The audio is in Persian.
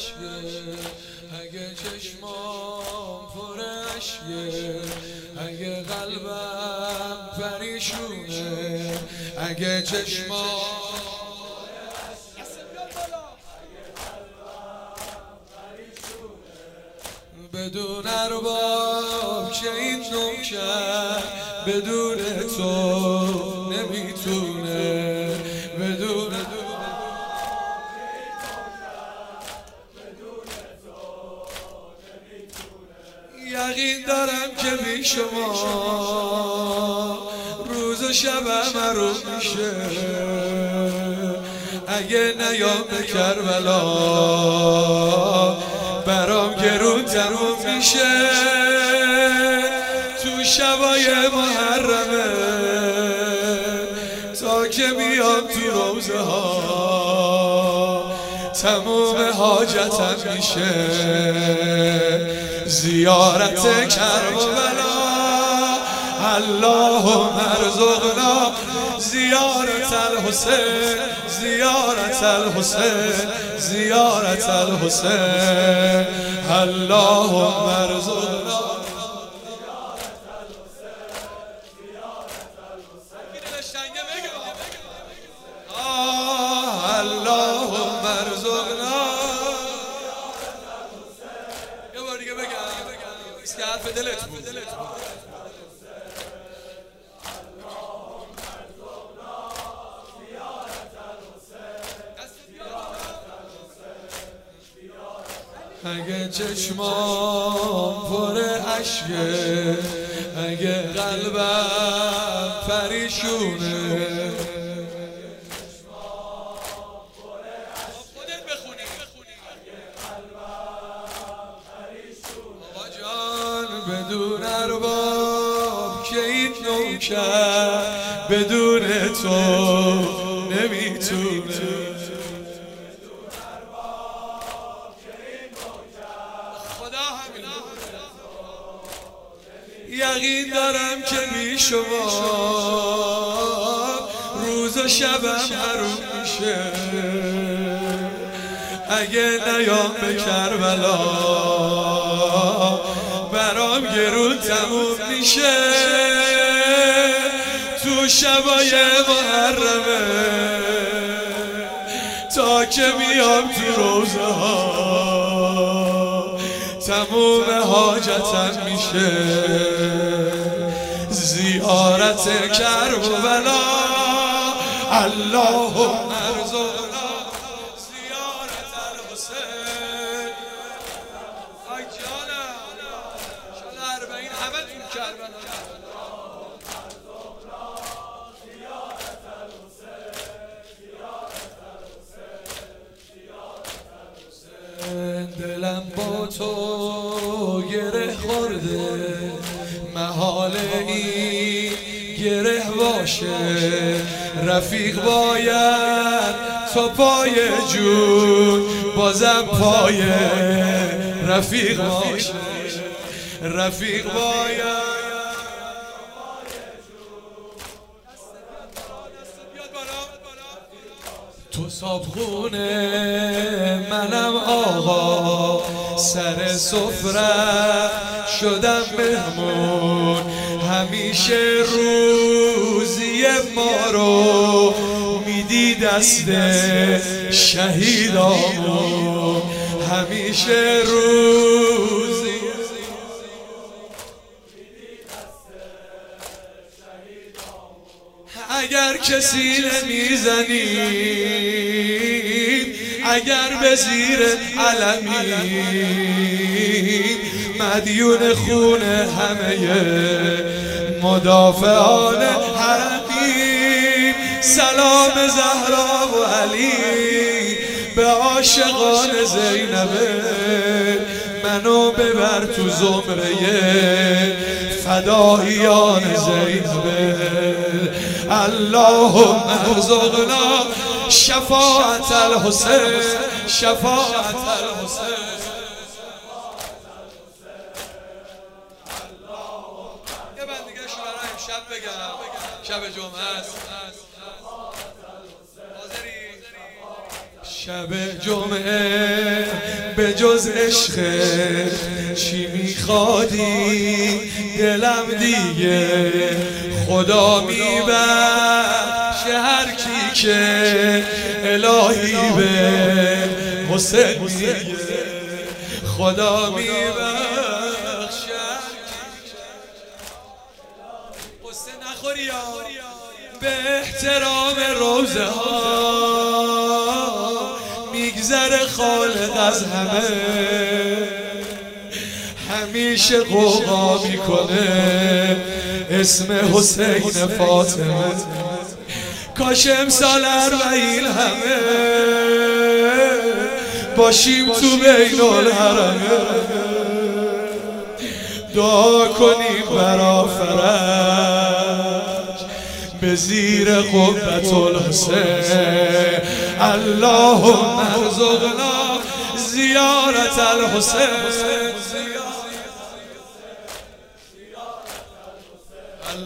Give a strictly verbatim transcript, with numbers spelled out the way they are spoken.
عشقه، اگه چشمام پر عشقه، اگه قلبم پریشونه، اگه چشمام بدون ارباب که این نوکر بدون تو نمیتونه، بدون یقین دارم که بی شما روز و شبم معروف میشه، اگه نیام به کربلا برام گرون تموم میشه، تو شبای محرمه تا که میام تو روزه ها تموم حاجتم میشه، زیارت کربلا. اللهم ارزقنا زیارت الحسین، زیارت الحسین، زیارت الحسین. اللهم ارزقنا آه اللهم ارزقنا. یه بار دیگه بگم که حرف دلت بود. اگه چشمام پر عشقه، اگه قلبم پریشونه، خودت بخونی بابا جان بدون ارباب که این نوکر بدون تو نمیتونه، یقین دارم که بی شما روز و شبم حروم میشه، اگه نیام به کربلا برام گرون تموم میشه، تو شبای محرمه تا که میام تو روزه ها تموم حاجتم میشه، زیارت کربلا. اللهم ارزقنا زیارت الحسین. آی جانم شاید اربعین همه تو کربلا. دلم با تو گره خورده، محال این گره باشه، رفیق باید تا پای جون بازم پای رفیق باشه، رفیق باید تو صابخونه منم آقا، سر سفره شدم مهمون، همیشه روزی ما رو میدی دست شهیدامون، همیشه روزی اگر کسی نمیزنیم، اگر به زیر علمیم، مدیون خون همه مدافعان حرمیم، سلام زهرا و علی به عاشقان زینبه، منو ببر تو زمره فداییان زینبه. اللهم ارزقنا شفاعت الحسین، شفاعت الحسین. یه بند دیگه شو برای امشب بگم، شب جمعه است. شب جمعه به جز عشق چی میخوادی دلم دیگه خدا میبخشه هر کی که الهی به حسین میگه خدا میبخشه حسین نخوری به احترام روزه ها میگذره خالق از همه همیشه قوقا میکنه اسم حسین فاطمه کاش امسال اربعین همه باشیم تو بین الحرمه دعا کنیم برا فرج به زیر قبة الحسین اللهم ارزقنا زیارت الحسین